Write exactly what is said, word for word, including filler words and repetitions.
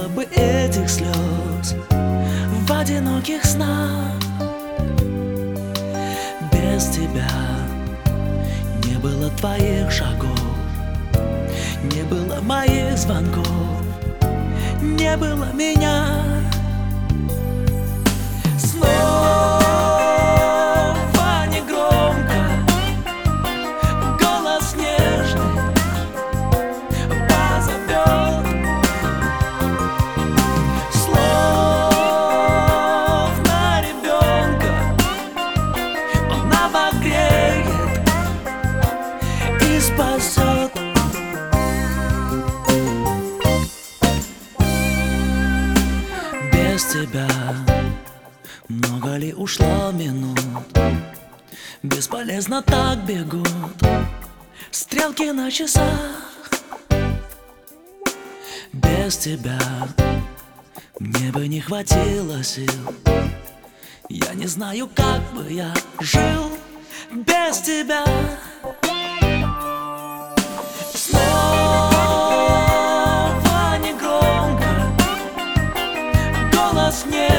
было бы этих слез в одиноких снах. Без тебя не было твоих шагов, не было моих звонков, не было меня. Снова негромко голос нежный позовет, словно ребенка он обогреет и спасет. Без тебя много ли ушло минут? Бесполезно так бегут стрелки на часах. Без тебя мне бы не хватило сил. Я не знаю, как бы я жил без тебя. Снова негромко голос не